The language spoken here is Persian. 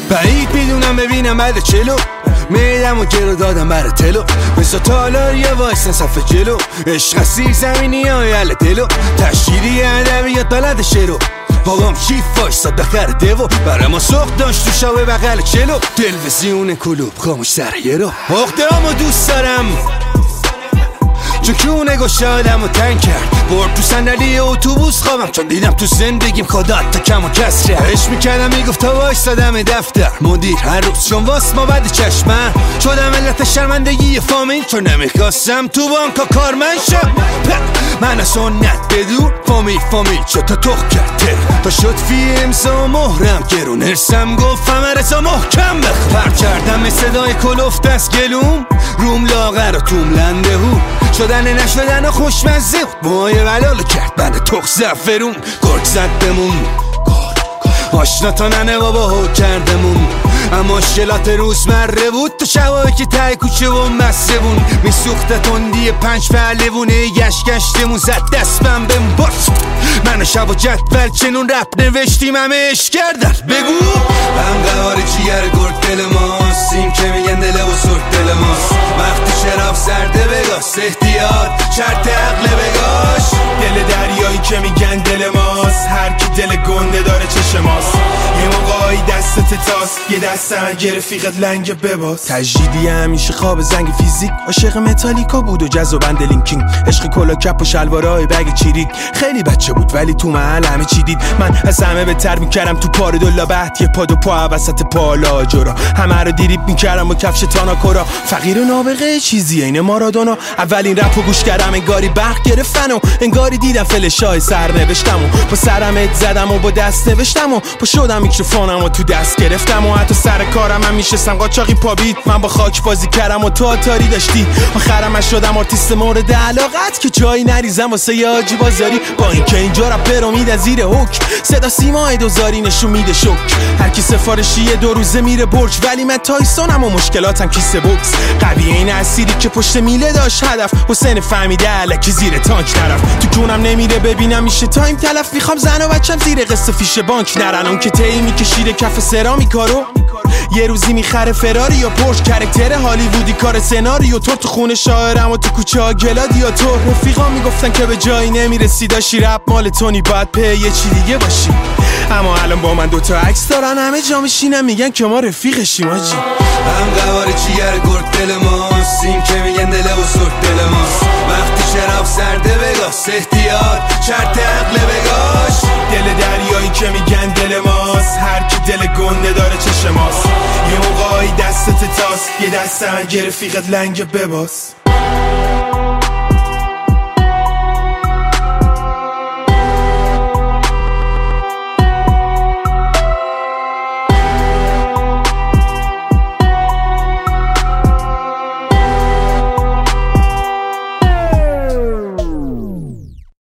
بعید میدونم ببینم بعد چلو میدم و گرو دادم برای تلو بسا تالار یا وایسن صفحه جلو عشق سیر زمینی های حل دلو تشکیلی ادبیات بلد شروع بابام کیف وایساد بخر دیو برای ما سخت داشت تو شاوه بغل چلو تلویزیون کلوب خاموش سر یه رو اخته همو دوست دارم چکونه گشادم و تنگ کرد برد تو صندلی اتوبوس خوابم چون دیدم تو زندگیم خدات تا کم و کسره عشق میکردم میگفت تا وایسادم دفتر مدیر هر روز چون واس ما بعد چشمم شدم علت شرمندگی فامیل چون نمیخواستم تو بانکا کارمند شم من از سنت بدون فامیل شد تا تخ کرد تا شد فی امضا مهرم گرون ارسم گفتم رضا محکم بخور کردم به صدای کلفت از گلوم روم لاغر و توم لنده هو شدن نشدن و خوشمزه مای ولالو کرد بند تخ زفرون گرگ زد بمون آشنا تا ننه بابا هو کردمون اما مشکلات روزمره بود تو شبایی که تای کوچه و مسته بون میسوخته تندی 5 پهلوونه گشتمون زد دستم بهم باز من شب و جدول چنون رپ نوشتیم همه عشق کردن بگو هم قوار جیگر گرد دل ماست این که میگن دل و سرد دل ماست وقتی شراب سرده بگاست احتیاط شرط عقل بگاش دل دریایی که میگن دل ماست هر کی دل گنده داره چشم ماست یه موقعی دستت تاست یه دست اگه رفیقت لنگ بباز تجدیدی همیشه خواب زنگ فیزیک عاشق متالیکا بود و جز و بند لینکینگ عشق کلا کپ و شلوارای بگ چیرید خیلی بچه بود ولی تو محل همه چی دید من از همه بهتر میکردم تو پار دولا بهت یه پا دو پا وسط پالا جورا همه رو دیریب میکردم با کفش تاناکورا فقیر و نابغه چیزی اینه مارادونا اولین رپو گوش کردم انگاری برق گرفتن و انگاری دیدم فلشای سر نوشتم و با سرم زدم و با دست نوشتم و با شدم میکروفونم و تو دست گرفتم و حتی سر کارم هم میشستم قاچاقی پابید من با خاک بازی کردم و تو آتاری داشتی آخرم شدم آرتیست مورد علاقت که جایی نریزم واسه یه حاجی بازاری با اینکه اینجا رپ رو میده زیر حک صدا سیمای دوزاری نشون میده شک هر کی سفارشی 2 روزه میره برج ولی من تایسونم و مشکلاتم کیسه بوکس قوی این اسیری که پشت میله داشت هدف حسین فهمیده الکی زیر تانک نرفت تو کونم نمیره ببینم میشه تایم تلف میخوام زن و بچم زیر قسط فیش بانک نرن اون که تی میکشیده کف سرامیکارو یه روزی میخره فراری یا پورش کرکتر هالیوودی کار سناریو تو خونه شاعرم و تو کوچه ها گلادیاتور رفیقا میگفتن که به جایی نمیرسی داشتی رپ مال تونی باید په یه چی دیگه باشی اما الان با من 2 تا عکس دارن همه جا میشینن میگن که ما رفیقشیم آجی هم قوار جیگر گرد دل ماست این که میگن دل و سرد دل ماست وقتی شراب سرده بگاست احتیاط شرط عقل بگاش دل دریایی که میگن دل ماست هر کی دل گنده داره چشم ماست یه موقعی دستت تاست یه دست اگه رفیقت لنگ بباز